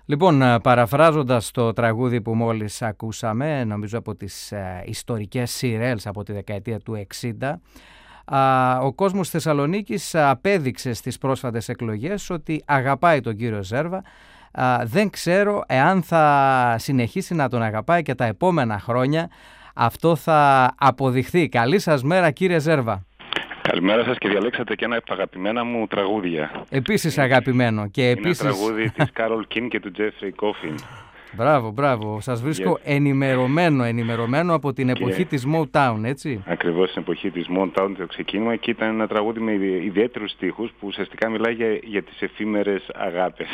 Λοιπόν, παραφράζοντας το τραγούδι που μόλις ακούσαμε, νομίζω από τις ιστορικές σιρέλς από τη δεκαετία του 60, ο κόσμος Θεσσαλονίκης απέδειξε στις πρόσφατες εκλογές ότι αγαπάει τον κύριο Ζέρβα. Δεν ξέρω εάν θα συνεχίσει να τον αγαπάει και τα επόμενα χρόνια. Αυτό θα αποδειχθεί. Καλή σας μέρα, κύριε Ζέρβα. Καλημέρα σας, και διαλέξατε και ένα από τα αγαπημένα μου τραγούδια. Επίσης αγαπημένο. Και επίσης... Είναι τραγούδι της Κάρολ Κιν και του Τζέφρι Κόφιν. Μπράβο. Σας βρίσκω ενημερωμένο από την εποχή της Motown, έτσι. Ακριβώς, στην εποχή της Motown το ξεκίνημα, και ήταν ένα τραγούδι με ιδιαίτερους στίχους που ουσιαστικά μιλάει για τις εφήμερες αγάπες.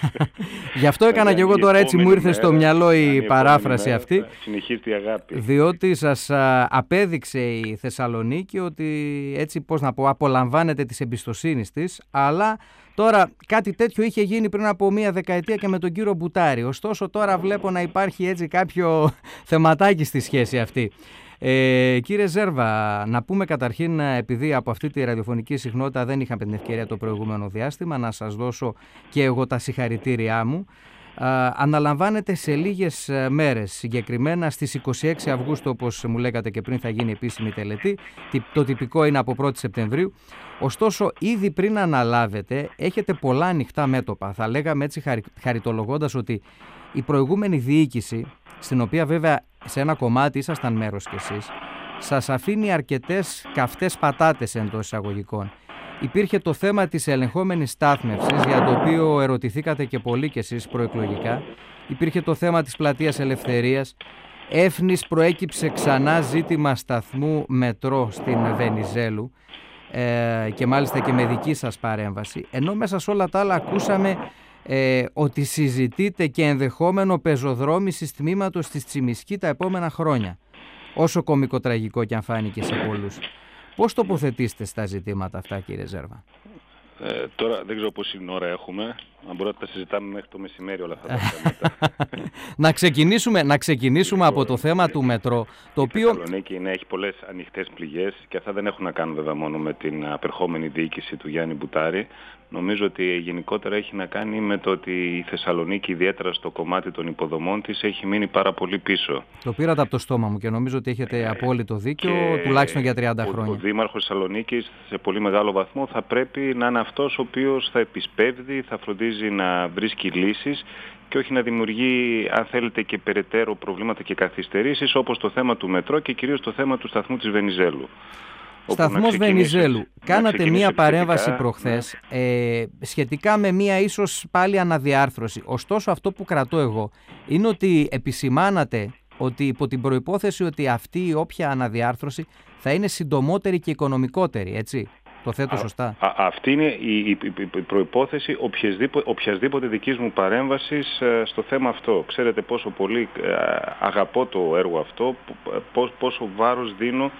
Γι' αυτό έκανα και εγώ τώρα, έτσι μου ήρθε στο μυαλό η παράφραση αυτή. Συνεχίζει η αγάπη. Διότι σας απέδειξε η Θεσσαλονίκη ότι, έτσι πώς να πω, απολαμβάνετε της εμπιστοσύνης της, αλλά... Τώρα κάτι τέτοιο είχε γίνει πριν από μία δεκαετία και με τον κύριο Μπουτάρη. Ωστόσο τώρα βλέπω να υπάρχει έτσι κάποιο θεματάκι στη σχέση αυτή. Κύριε Ζέρβα, να πούμε καταρχήν, επειδή από αυτή τη ραδιοφωνική συχνότητα δεν είχαμε την ευκαιρία το προηγούμενο διάστημα, να σας δώσω και εγώ τα συγχαρητήριά μου. Αναλαμβάνεται σε λίγες μέρες, συγκεκριμένα στις 26 Αυγούστου, όπως μου λέγατε και πριν, θα γίνει επίσημη τελετή. Το τυπικό είναι από 1η Σεπτεμβρίου. Ωστόσο, ήδη πριν αναλάβετε, έχετε πολλά ανοιχτά μέτωπα. Θα λέγαμε έτσι χαριτολογώντας ότι η προηγούμενη διοίκηση, στην οποία βέβαια σε ένα κομμάτι ήσασταν μέρος κι εσείς, σας αφήνει αρκετές καυτές πατάτες εντός εισαγωγικών. Υπήρχε το θέμα της ελεγχόμενης στάθμευσης, για το οποίο ερωτηθήκατε και πολύ κι εσείς προεκλογικά. Υπήρχε το θέμα της πλατείας Ελευθερίας. Έφνης προέκυψε ξανά ζήτημα σταθμού μετρό στην Βενιζέλου, και μάλιστα και με δική σας παρέμβαση. Ενώ μέσα σε όλα τα άλλα ακούσαμε ότι συζητείτε και ενδεχόμενο πεζοδρόμησης τμήματος της Τσιμισκή τα επόμενα χρόνια. Όσο κωμικοτραγικό κι αν φάνηκε σε πολλούς. Πώς τοποθετήσετε στα ζητήματα αυτά, κύριε Ζέρβα? Τώρα δεν ξέρω πόση ώρα έχουμε. Αν μπορούμε να τα συζητάμε μέχρι το μεσημέρι όλα αυτά τα θέματα. Να ξεκινήσουμε από το θέμα του μετρό. Το οποίο... Η Θεσσαλονίκη έχει πολλές ανοιχτές πληγές, και αυτά δεν έχουν να κάνουν βέβαια μόνο με την απερχόμενη διοίκηση του Γιάννη Μπουτάρη. Νομίζω ότι γενικότερα έχει να κάνει με το ότι η Θεσσαλονίκη, ιδιαίτερα στο κομμάτι των υποδομών της, έχει μείνει πάρα πολύ πίσω. Το πήρατε από το στόμα μου και νομίζω ότι έχετε απόλυτο δίκιο, τουλάχιστον για 30 χρόνια. Ο Δήμαρχος Θεσσαλονίκης σε πολύ μεγάλο βαθμό θα πρέπει να είναι αυτός ο οποίος θα επισπεύδει, θα φροντίζει να βρίσκει λύσεις και όχι να δημιουργεί, αν θέλετε, και περαιτέρω προβλήματα και καθυστερήσεις, όπως το θέμα του μετρό και κυρίως το θέμα του σταθμού της Βενιζέλου. Σταθμός Βενιζέλου. Κάνατε μία παρέμβαση προχθές, σχετικά με μία ίσως πάλι αναδιάρθρωση. Ωστόσο, αυτό που κρατώ εγώ είναι ότι επισημάνατε ότι υπό την προϋπόθεση ότι αυτή η όποια αναδιάρθρωση θα είναι συντομότερη και οικονομικότερη, έτσι. Το θέτω σωστά? Αυτή είναι η προϋπόθεση οποιασδήποτε δικής μου παρέμβασης στο θέμα αυτό. Ξέρετε πόσο πολύ αγαπώ το έργο αυτό, πόσο βάρος δίνω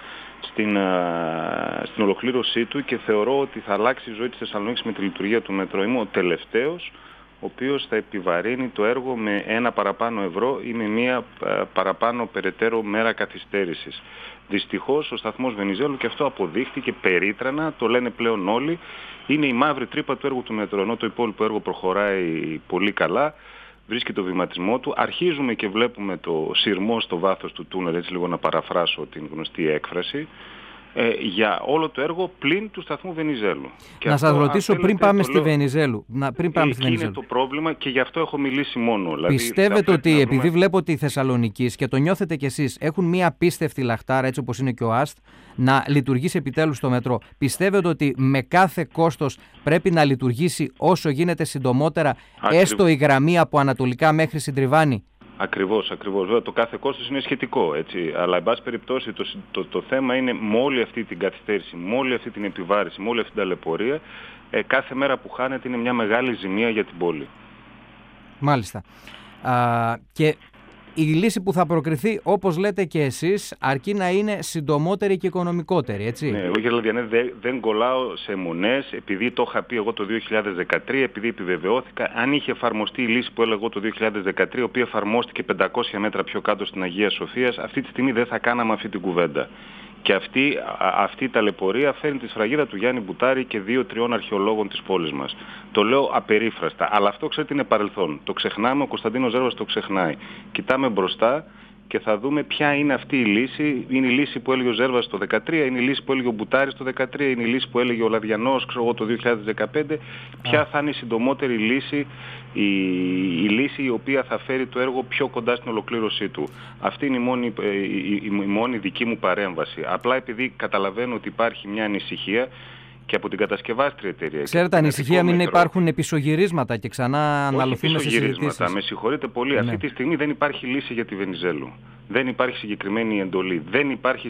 στην ολοκλήρωσή του, και θεωρώ ότι θα αλλάξει η ζωή της Θεσσαλονίκης με τη λειτουργία του μετρό. Είμαι ο τελευταίος ο οποίος θα επιβαρύνει το έργο με ένα παραπάνω ευρώ ή με μία παραπάνω περαιτέρω μέρα καθυστέρησης. Δυστυχώς ο σταθμός Βενιζέλου, και αυτό αποδείχθηκε περίτρανα, το λένε πλέον όλοι, είναι η μαύρη τρύπα του έργου του μετρό. Ενώ το υπόλοιπο έργο προχωράει πολύ καλά, βρίσκει το βηματισμό του. Αρχίζουμε και βλέπουμε το σειρμό στο βάθος του τούνελ, έτσι λίγο να παραφράσω την γνωστή έκφραση, για όλο το έργο πλην του σταθμού Βενιζέλου. Να σας ρωτήσω πριν πάμε στη Βενιζέλου. Εκεί είναι το πρόβλημα και γι' αυτό έχω μιλήσει μόνο. Δηλαδή, πιστεύετε ότι επειδή βλέπω ότι οι Θεσσαλονικείς, και το νιώθετε κι εσείς, έχουν μία απίστευτη λαχτάρα, έτσι όπως είναι και ο ΑΣΤ, να λειτουργήσει επιτέλους το μετρό, πιστεύετε ότι με κάθε κόστος πρέπει να λειτουργήσει όσο γίνεται συντομότερα, έστω η γραμμή από Ανατολικά μέχρι Συντριβάνη? Ακριβώς. Βέβαια, το κάθε κόστος είναι σχετικό, έτσι. Αλλά, εν πάση περιπτώσει, το θέμα είναι με όλη αυτή την καθυστέρηση, με όλη αυτή την επιβάρηση, με όλη αυτή την ταλαιπωρία, κάθε μέρα που χάνεται είναι μια μεγάλη ζημία για την πόλη. Μάλιστα. Και η λύση που θα προκριθεί, όπως λέτε και εσείς, αρκεί να είναι συντομότερη και οικονομικότερη, έτσι? Ναι, εγώ, κύριε Λαδιανέ, δεν κολλάω σε μονές, επειδή το είχα πει εγώ το 2013, επειδή επιβεβαιώθηκα. Αν είχε εφαρμοστεί η λύση που έλεγα εγώ το 2013, η οποία εφαρμόστηκε 500 μέτρα πιο κάτω στην Αγία Σοφίας, αυτή τη στιγμή δεν θα κάναμε αυτή την κουβέντα. Και αυτή η ταλαιπωρία φέρνει τη σφραγίδα του Γιάννη Μπουτάρη και 2-3 αρχαιολόγων της πόλης μας. Το λέω απερίφραστα, αλλά αυτό ξέρετε είναι παρελθόν. Το ξεχνάμε, ο Κωνσταντίνος Ζέρβας το ξεχνάει. Κοιτάμε μπροστά και θα δούμε ποια είναι αυτή η λύση. Είναι η λύση που έλεγε ο Ζέρβας το 2013, είναι η λύση που έλεγε ο Μπουτάρης το 2013, είναι η λύση που έλεγε ο Λαδιανός το 2015. Ποια θα είναι η συντομότερη λύση, η λύση η οποία θα φέρει το έργο πιο κοντά στην ολοκλήρωσή του. Αυτή είναι η μόνη δική μου παρέμβαση. Απλά επειδή καταλαβαίνω ότι υπάρχει μια ανησυχία και από την κατασκευάστρια εταιρεία. Ξέρετε, ανησυχία μην υπάρχουν επισωγυρίσματα και ξανά αναλωθούμε σε συζητήσεις. Με συγχωρείτε πολύ. Αυτή τη στιγμή δεν υπάρχει λύση για τη Βενιζέλου. Δεν υπάρχει συγκεκριμένη εντολή. Δεν υπάρχει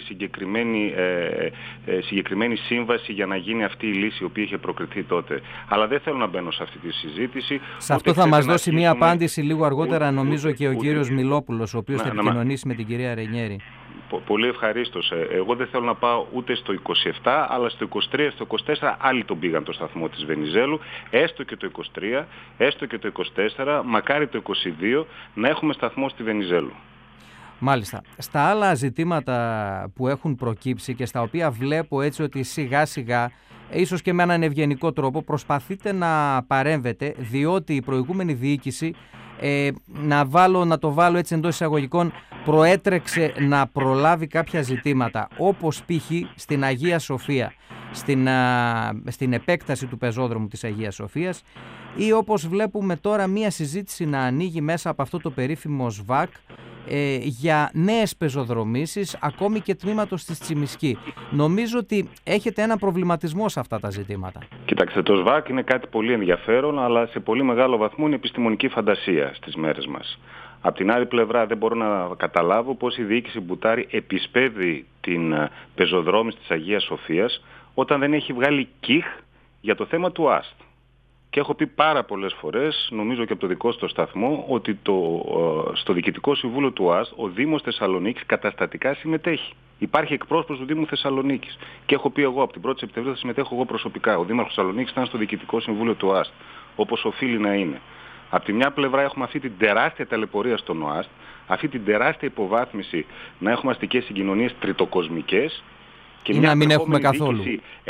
συγκεκριμένη σύμβαση για να γίνει αυτή η λύση η οποία είχε προκριθεί τότε. Αλλά δεν θέλω να μπαίνω σε αυτή τη συζήτηση. Σε αυτό θα μας δώσει μια απάντηση λίγο αργότερα, νομίζω, και ο κύριος Μιλόπουλος, ο οποίος θα επικοινωνήσει με την κυρία Ρενιέρη. Πολύ ευχαρίστως. Εγώ δεν θέλω να πάω ούτε στο 27, αλλά στο 23, στο 24 άλλοι τον πήγαν το σταθμό της Βενιζέλου, έστω και το 23, έστω και το 24, μακάρι το 22, να έχουμε σταθμό στη Βενιζέλου. Μάλιστα. Στα άλλα ζητήματα που έχουν προκύψει και στα οποία βλέπω έτσι ότι σιγά σιγά, ίσως και με έναν ευγενικό τρόπο, προσπαθείτε να παρέμβετε, διότι η προηγούμενη διοίκηση, να το βάλω έτσι εντός εισαγωγικών, προέτρεξε να προλάβει κάποια ζητήματα, όπως π.χ. στην Αγία Σοφία, στην επέκταση του πεζόδρομου της Αγίας Σοφίας, ή όπως βλέπουμε τώρα μία συζήτηση να ανοίγει μέσα από αυτό το περίφημο ΣΒΑΚ για νέες πεζοδρομήσεις, ακόμη και τμήματος της Τσιμισκή. Νομίζω ότι έχετε ένα προβληματισμό σε αυτά τα ζητήματα. Κοιτάξτε, το ΣΒΑΚ είναι κάτι πολύ ενδιαφέρον, αλλά σε πολύ μεγάλο βαθμό είναι επιστημονική φαντασία στις μέρες μας. Απ' την άλλη πλευρά δεν μπορώ να καταλάβω πώς η διοίκηση Μπουτάρη επισπεύδει την πεζοδρόμηση της Αγίας Σοφίας όταν δεν έχει βγάλει κιχ για το θέμα του ΑΣΤ. Και έχω πει πάρα πολλές φορές, νομίζω και από το δικό στο σταθμό, ότι στο Διοικητικό Συμβούλιο του ΑΣΤ ο Δήμος Θεσσαλονίκης καταστατικά συμμετέχει. Υπάρχει εκπρόσωπος του Δήμου Θεσσαλονίκης. Και έχω πει εγώ από την 1η Σεπτεμβρίου θα συμμετέχω εγώ προσωπικά. Ο Δήμαρχος Θεσσαλονίκης ήταν στο Διοικητικό Συμβούλιο του ΑΣΤ, όπως οφείλει να είναι. Από τη μια πλευρά έχουμε αυτή την τεράστια ταλαιπωρία στον ΟΑΣΤ, αυτή την τεράστια υποβάθμιση να έχουμε αστικές συγκοινωνίες τριτοκοσμικές. Και να μην έχουμε καθόλου.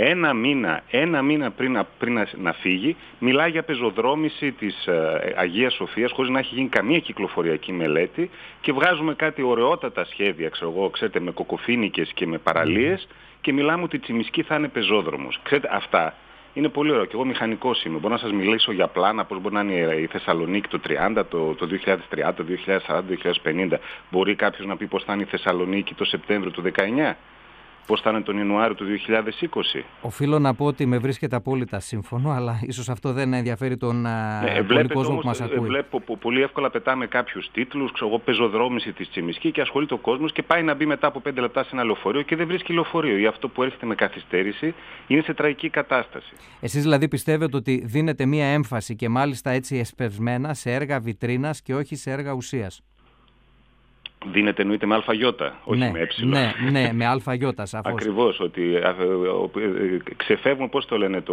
Ένα μήνα πριν να φύγει, μιλάει για πεζοδρόμηση της Αγίας Σοφίας χωρίς να έχει γίνει καμία κυκλοφοριακή μελέτη και βγάζουμε κάτι ωραιότατα σχέδια, ξέρετε, με κοκοφίνικες και με παραλίες και μιλάμε ότι η Τσιμισκή θα είναι πεζόδρομος. Ξέρετε, αυτά είναι πολύ ωραίο. Και εγώ μηχανικός είμαι. Μπορώ να σας μιλήσω για πλάνα, πώς μπορεί να είναι η Θεσσαλονίκη το 30, το 2030, το 2040, το 2050. Μπορεί κάποιος να πει πώς θα είναι η Θεσσαλονίκη το Σεπτέμβριο του 19. Πώς θα είναι τον Ιανουάριο του 2020. Οφείλω να πω ότι με βρίσκεται απόλυτα σύμφωνο, αλλά ίσως αυτό δεν ενδιαφέρει τον πολύ κόσμο που μας ακούει. Βλέπω πολύ εύκολα πετάμε κάποιους τίτλους, πεζοδρόμηση της Τσιμισκή και ασχολείται ο κόσμος και πάει να μπει μετά από 5 λεπτά σε ένα λεωφορείο και δεν βρίσκει λεωφορείο. Ή αυτό που έρχεται με καθυστέρηση είναι σε τραγική κατάσταση. Εσείς δηλαδή πιστεύετε ότι δίνετε μία έμφαση και μάλιστα έτσι εσπευσμένα σε έργα βιτρίνας και όχι σε έργα ουσίας? Δίνεται εννοείται με αλφαγιώτα, όχι με έψιλο. Ναι, με αλφαγιώτα, σαφώς. Ακριβώς, ότι ξεφεύγουν, πώς το λένε,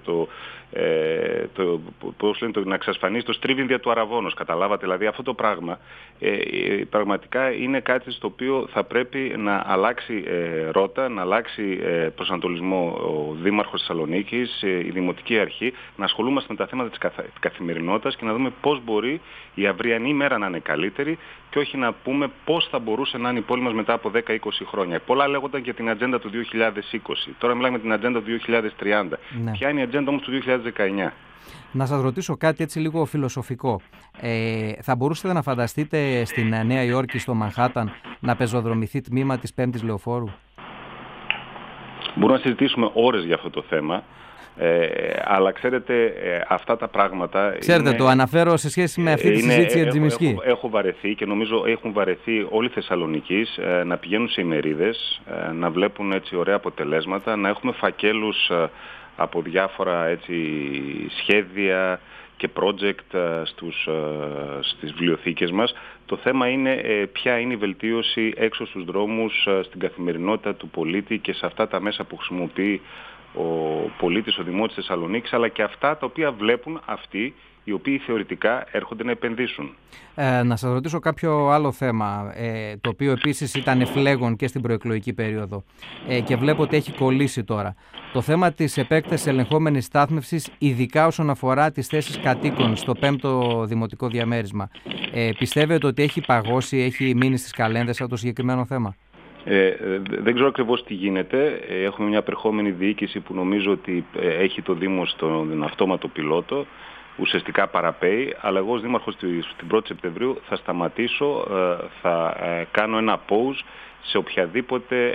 να εξασφανίσει το στρίβινδια του αραβώνος, καταλάβατε, δηλαδή αυτό το πράγμα πραγματικά είναι κάτι στο οποίο θα πρέπει να αλλάξει ρότα, να αλλάξει προσανατολισμό ο Δήμαρχος Θεσσαλονίκης, η Δημοτική Αρχή, να ασχολούμαστε με τα θέματα της καθημερινότητας και να δούμε πώς μπορεί η αυριανή μέρα να είναι καλύτερη και όχι να πούμε πώς θα μπορούσε να είναι η πόλη μας μετά από 10-20 χρόνια. Πολλά λέγονταν για την ατζέντα του 2020. Τώρα μιλάμε για την ατζέντα του 2030. Ναι. Ποια είναι η ατζέντα όμως του 2019? Να σας ρωτήσω κάτι έτσι λίγο φιλοσοφικό. Θα μπορούσατε να φανταστείτε στην Νέα Υόρκη, στο Μανχάταν, να πεζοδρομηθεί τμήμα της 5ης Λεωφόρου? Μπορούμε να συζητήσουμε ώρες για αυτό το θέμα. Αλλά ξέρετε, αυτά τα πράγματα... Ξέρετε, το αναφέρω σε σχέση με αυτή τη συζήτηση για τη Τσιμισκή. Έχω βαρεθεί και νομίζω έχουν βαρεθεί όλοι οι Θεσσαλονικείς να πηγαίνουν σε ημερίδες, να βλέπουν έτσι ωραία αποτελέσματα, να έχουμε φακέλους από διάφορα έτσι σχέδια και project στις βιβλιοθήκες μας. Το θέμα είναι ποια είναι η βελτίωση έξω στους δρόμους, στην καθημερινότητα του πολίτη και σε αυτά τα μέσα που χρησιμοποιεί ο πολίτης, ο δημότης της Θεσσαλονίκης, αλλά και αυτά τα οποία βλέπουν αυτοί οι οποίοι θεωρητικά έρχονται να επενδύσουν. Να σας ρωτήσω κάποιο άλλο θέμα, το οποίο επίσης ήταν φλέγον και στην προεκλογική περίοδο και βλέπω ότι έχει κολλήσει τώρα. Το θέμα της επέκτασης ελεγχόμενης στάθμευσης, ειδικά όσον αφορά τις θέσεις κατοίκων στο 5ο δημοτικό διαμέρισμα. Πιστεύετε ότι έχει παγώσει, έχει μείνει στις καλένδες αυτό το συγκεκριμένο θέμα? Δεν ξέρω ακριβώς τι γίνεται. Έχουμε μια απερχόμενη διοίκηση που νομίζω ότι έχει το Δήμο στον αυτόματο πιλότο. Ουσιαστικά παραπέει, αλλά εγώ ως Δήμαρχος την 1η Σεπτεμβρίου θα σταματήσω, θα κάνω ένα pause σε οποιαδήποτε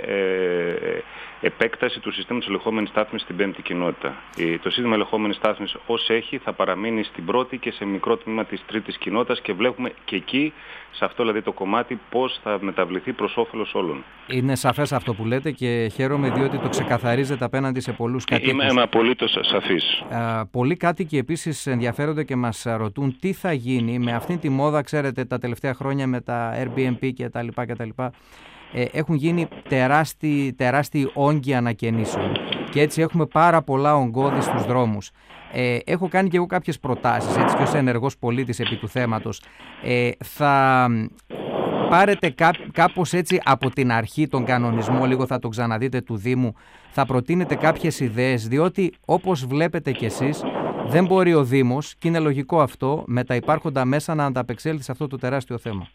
επέκταση του συστήματος ελεγχόμενης στάθμισης στην 5η κοινότητα. Το σύστημα ελεγχόμενης στάθμισης ως έχει θα παραμείνει στην 1η και σε μικρό τμήμα της 3ης κοινότητας και βλέπουμε και εκεί, σε αυτό δηλαδή το κομμάτι, πώς θα μεταβληθεί προς όφελος όλων. Είναι σαφές αυτό που λέτε και χαίρομαι διότι το ξεκαθαρίζετε απέναντι σε πολλούς κατοίκους. Είμαι απολύτως σαφής. Πολλοί κάτοικοι επίσης ενδιαφέρονται και μας ρωτούν τι θα γίνει με αυτήν τη μόδα, ξέρετε, τα τελευταία χρόνια με τα Airbnb και τα λοιπά. Έχουν γίνει τεράστιοι όγκοι ανακαινήσεων και έτσι έχουμε πάρα πολλά ογκώδη στους δρόμους. Έχω κάνει και εγώ κάποιες προτάσεις, έτσι και ως ενεργός πολίτης επί του θέματος. Θα πάρετε κάπως έτσι από την αρχή τον κανονισμό, λίγο θα τον ξαναδείτε, του Δήμου, θα προτείνετε κάποιες ιδέες, διότι όπως βλέπετε κι εσείς δεν μπορεί ο Δήμος, και είναι λογικό αυτό, με τα υπάρχοντα μέσα να ανταπεξέλθει σε αυτό το τεράστιο θέμα.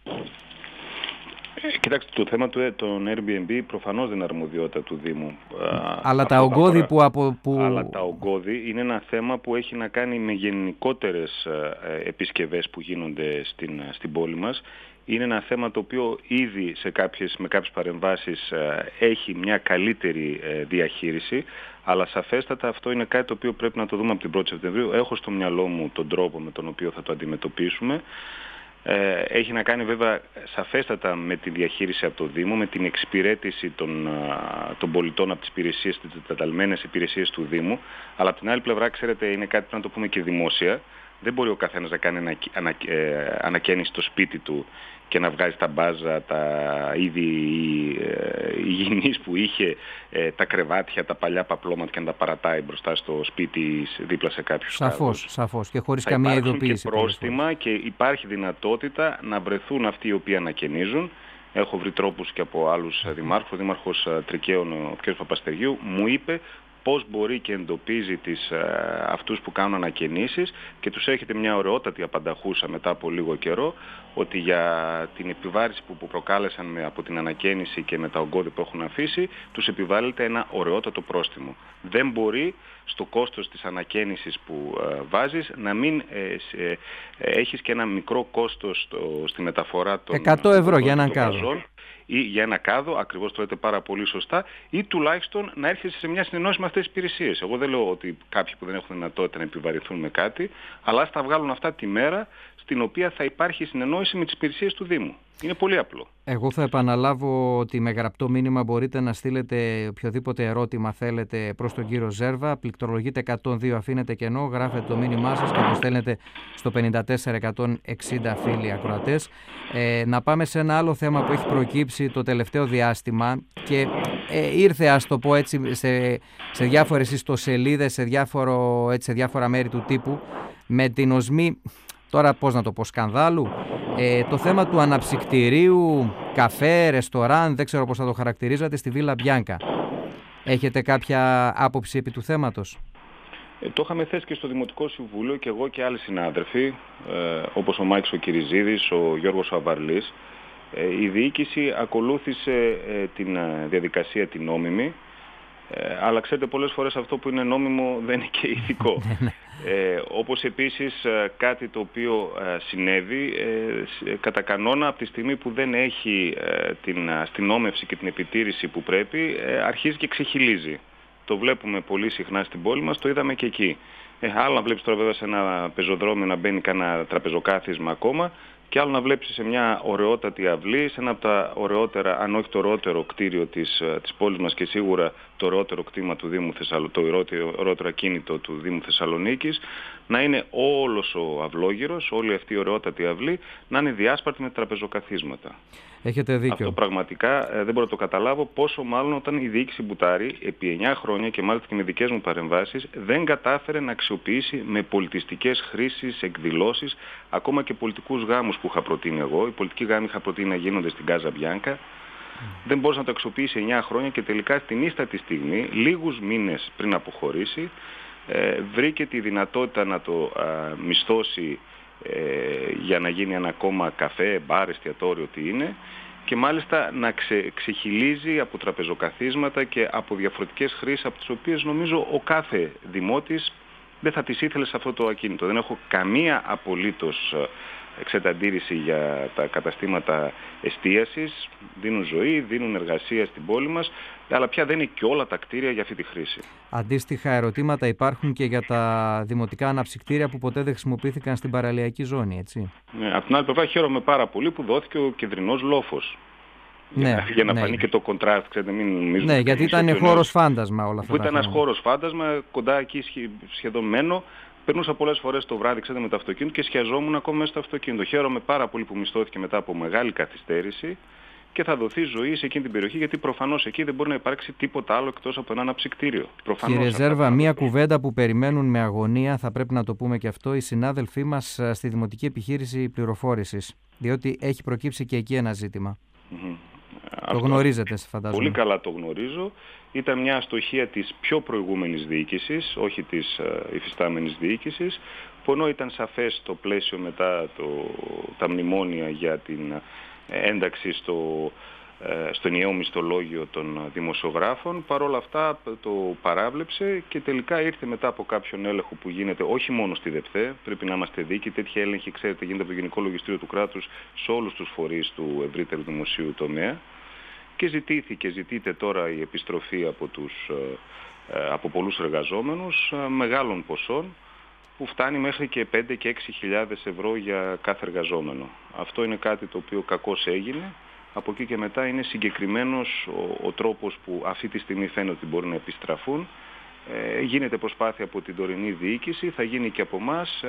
Κοιτάξτε, το θέμα των Airbnb προφανώς δεν είναι αρμοδιότητα του Δήμου. Αλλά τα ογκώδη Αλλά τα ογκώδη είναι ένα θέμα που έχει να κάνει με γενικότερες επισκευές που γίνονται στην πόλη μας. Είναι ένα θέμα το οποίο ήδη με κάποιες παρεμβάσεις έχει μια καλύτερη διαχείριση, αλλά σαφέστατα αυτό είναι κάτι το οποίο πρέπει να το δούμε από την 1η Σεπτεμβρίου. Έχω στο μυαλό μου τον τρόπο με τον οποίο θα το αντιμετωπίσουμε. Έχει να κάνει βέβαια σαφέστατα με τη διαχείριση από το Δήμο, με την εξυπηρέτηση των πολιτών από τις υπηρεσίες, τις τεταλμένες υπηρεσίες του Δήμου, αλλά από την άλλη πλευρά, ξέρετε, είναι κάτι που να το πούμε και δημόσια. Δεν μπορεί ο καθένας να κάνει ανακαίνιση στο σπίτι του και να βγάζει τα μπάζα, τα είδη υγιεινής που είχε, τα κρεβάτια, τα παλιά παπλώματα και να τα παρατάει μπροστά στο σπίτι δίπλα σε κάποιους κάδους. Σαφώς και χωρίς καμία ειδοποίηση. Και πρόστιμα και υπάρχει δυνατότητα να βρεθούν αυτοί οι οποίοι ανακαινίζουν. Έχω βρει τρόπους και από άλλους δημάρχους. Ο Δήμαρχος Τρικαίων, ο κ. Παπαστεργίου, μου είπε πώς μπορεί και εντοπίζει αυτούς που κάνουν ανακαινήσεις και τους έχετε μια ωραιότατη απανταχούσα μετά από λίγο καιρό ότι για την επιβάρηση που προκάλεσαν από την ανακαίνιση και με τα ογκώδη που έχουν αφήσει τους επιβάλλεται ένα ωραιότατο πρόστιμο. Δεν μπορεί στο κόστος της ανακαίνισης που βάζεις να μην έχεις και ένα μικρό κόστος στη μεταφορά των 100 ευρώ για έναν κάδο. Ή για ένα κάδο, ακριβώς το λέτε πάρα πολύ σωστά, ή τουλάχιστον να έρχεσαι σε μια συνεννόηση με αυτές τις υπηρεσίες. Εγώ δεν λέω ότι κάποιοι που δεν έχουν δυνατότητα να επιβαρυνθούν με κάτι, αλλά ας τα βγάλουν αυτά τη μέρα στην οποία θα υπάρχει συνεννόηση με τις υπηρεσίες του Δήμου. Είναι πολύ απλό. Εγώ θα επαναλάβω ότι με γραπτό μήνυμα μπορείτε να στείλετε οποιοδήποτε ερώτημα θέλετε προς τον κύριο Ζέρβα. Πληκτρολογείτε 102, αφήνετε κενό, γράφετε το μήνυμά σας και το στέλνετε στο 54160, φίλοι ακροατές. Να πάμε σε ένα άλλο θέμα που έχει προκύψει το τελευταίο διάστημα και ήρθε, ας το πω έτσι, σε διάφορες ιστοσελίδες, σε διάφορα μέρη του τύπου, με την οσμή, τώρα πώς να το πω, σκανδάλου, το θέμα του αναψυκτηρίου, καφέ, ρεστοράν, δεν ξέρω πώς θα το χαρακτηρίζατε, στη Βίλα Μπιάνκα. Έχετε κάποια άποψη επί του θέματος? Το είχαμε θέσει και στο Δημοτικό Συμβούλιο και εγώ και άλλοι συνάδελφοι, όπως ο Μάκης ο Κυριζίδης, ο Γιώργος Αβαρλής. Η διοίκηση ακολούθησε την διαδικασία την νόμιμη, αλλά ξέρετε, πολλές φορές αυτό που είναι νόμιμο δεν είναι και ηθικό. Όπως επίσης κάτι το οποίο συνέβη κατά κανόνα από τη στιγμή που δεν έχει την αστυνόμευση και την επιτήρηση που πρέπει, αρχίζει και ξεχυλίζει. Το βλέπουμε πολύ συχνά στην πόλη μας, το είδαμε και εκεί. Άλλο να βλέπεις τώρα βέβαια σε ένα πεζοδρόμιο να μπαίνει κανένα τραπεζοκάθισμα ακόμα και άλλο να βλέπεις σε μια ωραιότατη αυλή, σε ένα από τα ωραιότερα, αν όχι το ωραιότερο κτίριο της πόλης μας και σίγουρα το ωραιότερο κτήμα του Δήμου το ωραιότερο ακίνητο του Δήμου Θεσσαλονίκης, να είναι όλος ο αυλόγυρος, όλη αυτή η ωραιότατη αυλή, να είναι διάσπαρτη με τραπεζοκαθίσματα. Έχετε δίκιο. Αυτό πραγματικά δεν μπορώ να το καταλάβω, πόσο μάλλον όταν η διοίκηση Μπουτάρη επί 9 χρόνια και μάλιστα και με δικές μου παρεμβάσεις δεν κατάφερε να αξιοποιήσει με πολιτιστικές χρήσεις, εκδηλώσεις, ακόμα και πολιτικούς γάμους που είχα προτείνει εγώ. Οι πολιτικοί γάμοι είχα προτείνει να γίνονται στην Γκάζα Μπιάνκα. Δεν μπορούσε να το αξιοποιήσει 9 χρόνια και τελικά στην ίστατη στιγμή, λίγους μήνες πριν αποχωρήσει, βρήκε τη δυνατότητα να το μισθώσει για να γίνει ένα ακόμα καφέ, μπάρ, εστιατόριο, τι είναι, και μάλιστα να ξεχυλίζει από τραπεζοκαθίσματα και από διαφορετικές χρήσεις από τις οποίες νομίζω ο κάθε δημότης δεν θα τις ήθελε σε αυτό το ακίνητο. Δεν έχω καμία απολύτως αντίρρηση για τα καταστήματα εστίασης, δίνουν ζωή, δίνουν εργασία στην πόλη μας, αλλά πια δεν είναι και όλα τα κτίρια για αυτή τη χρήση. Αντίστοιχα ερωτήματα υπάρχουν και για τα δημοτικά αναψυκτήρια που ποτέ δεν χρησιμοποιήθηκαν στην παραλιακή ζώνη, έτσι. Ναι, από την άλλη πλευρά χαίρομαι πάρα πολύ που δόθηκε ο κεντρινός λόφος. Για να φανεί και το κοντράστ, ξέρετε, μην νομίζουμε. Ναι, γιατί ήταν χώρος φάντασμα όλα αυτά. Που ήταν ένας χώρος φάντασμα, κοντά εκεί σχεδόν μένω. Περνούσα πολλές φορές το βράδυ, ξέρετε, με το αυτοκίνητο και σκιαζόμουν ακόμα μέσα στο αυτοκίνητο. Χαίρομαι πάρα πολύ που μισθώθηκε μετά από μεγάλη καθυστέρηση και θα δοθεί ζωή σε εκείνη την περιοχή, γιατί προφανώς εκεί δεν μπορεί να υπάρξει τίποτα άλλο εκτός από ένα αναψυκτήριο. Κύριε Ζέρβα, μία κουβέντα που περιμένουν με αγωνία, θα πρέπει να το πούμε και αυτό, οι συνάδελφοί μας στη Δημοτική Επιχείρηση Πληροφόρησης, διότι έχει προκύψει και εκεί ένα ζήτημα. Το γνωρίζετε, φαντάζομαι. Πολύ καλά το γνωρίζω. Ήταν μια αστοχία της πιο προηγούμενης διοίκησης, όχι της υφιστάμενης διοίκησης, που ενώ ήταν σαφές το πλαίσιο μετά τα μνημόνια για την ένταξη στο ενιαίο μισθολόγιο των δημοσιογράφων, παρόλα αυτά το παράβλεψε και τελικά ήρθε μετά από κάποιον έλεγχο που γίνεται όχι μόνο στη ΔΕΠΘΕ, πρέπει να είμαστε δίκοι, τέτοια έλεγχη, ξέρετε, γίνεται από το Γενικό Λογιστήριο του Κράτους σε όλους τους φορείς του ευρύτερου δημοσίου τομέα. Και ζητείται τώρα η επιστροφή από πολλούς εργαζόμενους μεγάλων ποσών που φτάνει μέχρι και 5 και 6.000 ευρώ για κάθε εργαζόμενο. Αυτό είναι κάτι το οποίο κακώς έγινε. Από εκεί και μετά είναι συγκεκριμένος ο τρόπος που αυτή τη στιγμή φαίνεται ότι μπορεί να επιστραφούν. Γίνεται προσπάθεια από την τωρινή διοίκηση, θα γίνει και από εμάς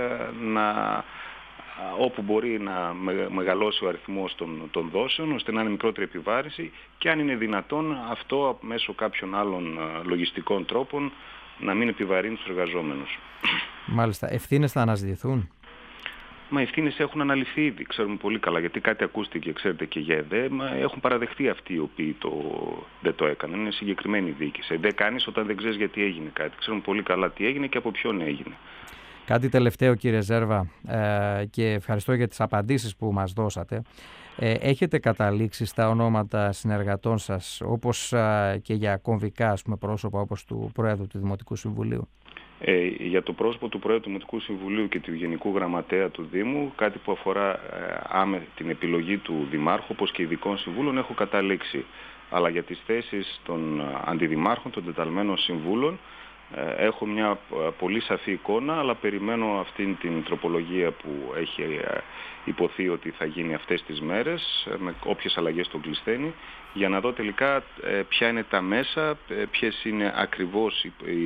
όπου μπορεί να μεγαλώσει ο αριθμός των δόσεων, ώστε να είναι μικρότερη επιβάρηση και αν είναι δυνατόν αυτό μέσω κάποιων άλλων λογιστικών τρόπων να μην επιβαρύνει τους εργαζόμενους. Μάλιστα. Ευθύνες θα αναζητηθούν? Μα οι ευθύνες έχουν αναλυθεί ήδη, ξέρουμε πολύ καλά, γιατί κάτι ακούστηκε, ξέρετε, και για ΕΔΕ, έχουν παραδεχτεί αυτοί οι οποίοι δεν το έκαναν. Είναι συγκεκριμένη διοίκηση. ΕΔΕ κάνεις όταν δεν ξέρεις γιατί έγινε κάτι. Ξέρουμε πολύ καλά τι έγινε και από ποιον έγινε. Κάτι τελευταίο, κύριε Ζέρβα, και ευχαριστώ για τις απαντήσεις που μας δώσατε. Έχετε καταλήξει στα ονόματα συνεργατών σας, όπως και για κομβικά πρόσωπα, όπως του Προέδρου του Δημοτικού Συμβουλίου? Για το πρόσωπο του Προέδρου του Δημοτικού Συμβουλίου και του Γενικού Γραμματέα του Δήμου, κάτι που αφορά την επιλογή του Δημάρχου, όπως και ειδικών συμβούλων, έχω καταλήξει. Αλλά για τις θέσεις των αντιδημάρχων, των τεταλμένων συμβούλων, έχω μια πολύ σαφή εικόνα, αλλά περιμένω αυτήν την τροπολογία που έχει υποθεί ότι θα γίνει αυτές τις μέρες, με όποιες αλλαγές τον κλεισθένει, για να δω τελικά ποια είναι τα μέσα, ποιες είναι ακριβώς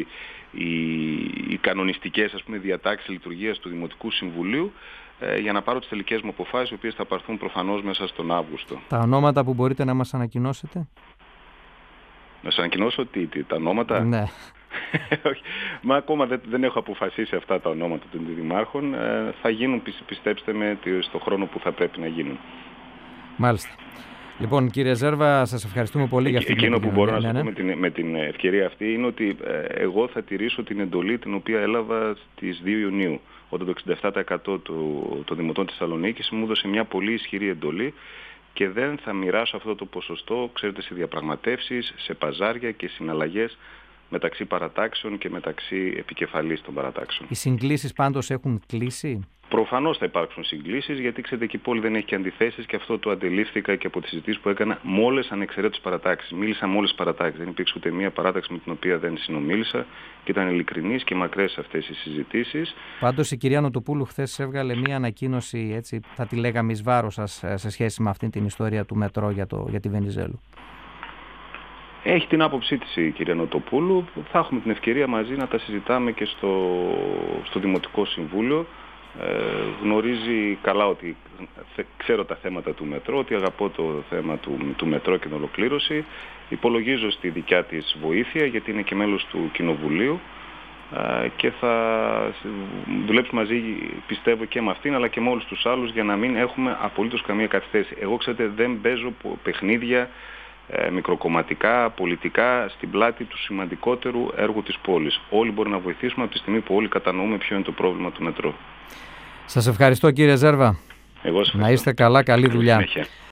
οι κανονιστικές, διατάξεις λειτουργίας του Δημοτικού Συμβουλίου, για να πάρω τις τελικές μου αποφάσεις, οι οποίες θα πάρθουν προφανώς μέσα στον Αύγουστο. Τα ονόματα που μπορείτε να μας ανακοινώσετε? Να σας ανακοινώσω τα ονόματα? Ναι. Μα ακόμα δεν έχω αποφασίσει αυτά τα ονόματα των δημάρχων. Θα γίνουν, πιστέψτε με, στο χρόνο που θα πρέπει να γίνουν. Μάλιστα. Λοιπόν, κύριε Ζέρβα, σας ευχαριστούμε πολύ για αυτή την επικοινωνία. Εκείνο που μπορώ να σας πω με την ευκαιρία αυτή είναι ότι εγώ θα τηρήσω την εντολή την οποία έλαβα στις 2 Ιουνίου, όταν το 67% των Δημοτών της Θεσσαλονίκης μου έδωσε μια πολύ ισχυρή εντολή και δεν θα μοιράσω αυτό το ποσοστό, ξέρετε, σε διαπραγματεύσεις, σε παζάρια και συναλλαγές μεταξύ παρατάξεων και μεταξύ επικεφαλής των παρατάξεων. Οι συγκλήσεις πάντως έχουν κλείσει? Προφανώς θα υπάρξουν συγκλήσεις, γιατί ξέρετε και η πόλη δεν έχει και αντιθέσεις, και αυτό το αντελήφθηκα και από τις συζητήσεις που έκανα με όλες ανεξαιρέτως παρατάξεις. Μίλησα με όλες τις παρατάξεις. Δεν υπήρξε ούτε μία παράταξη με την οποία δεν συνομίλησα και ήταν ειλικρινής και μακρές αυτές οι συζητήσεις. Πάντως η κυρία Νοτοπούλου χθες έβγαλε μία ανακοίνωση, έτσι θα τη λέγαμε εις βάρος σας, σε σχέση με αυτή την ιστορία του μετρό για τη Βενιζέλου. Έχει την άποψή της η κυρία Νοτοπούλου. Θα έχουμε την ευκαιρία μαζί να τα συζητάμε και στο Δημοτικό Συμβούλιο. Γνωρίζει καλά ότι ξέρω τα θέματα του μετρό, ότι αγαπώ το θέμα του μετρό και την ολοκλήρωση. Υπολογίζω στη δικιά της βοήθεια, γιατί είναι και μέλος του Κοινοβουλίου, και θα δουλέψουμε μαζί, πιστεύω, και με αυτήν αλλά και με όλους τους άλλους, για να μην έχουμε απολύτως καμία καθυστέρηση. Εγώ, ξέρετε, δεν παίζω παιχνίδια μικροκομματικά, πολιτικά, στην πλάτη του σημαντικότερου έργου της πόλης. Όλοι μπορούμε να βοηθήσουμε από τη στιγμή που όλοι κατανοούμε ποιο είναι το πρόβλημα του μετρό. Σας ευχαριστώ, κύριε Ζέρβα. Εγώ σας ευχαριστώ. Να είστε καλά, καλή δουλειά.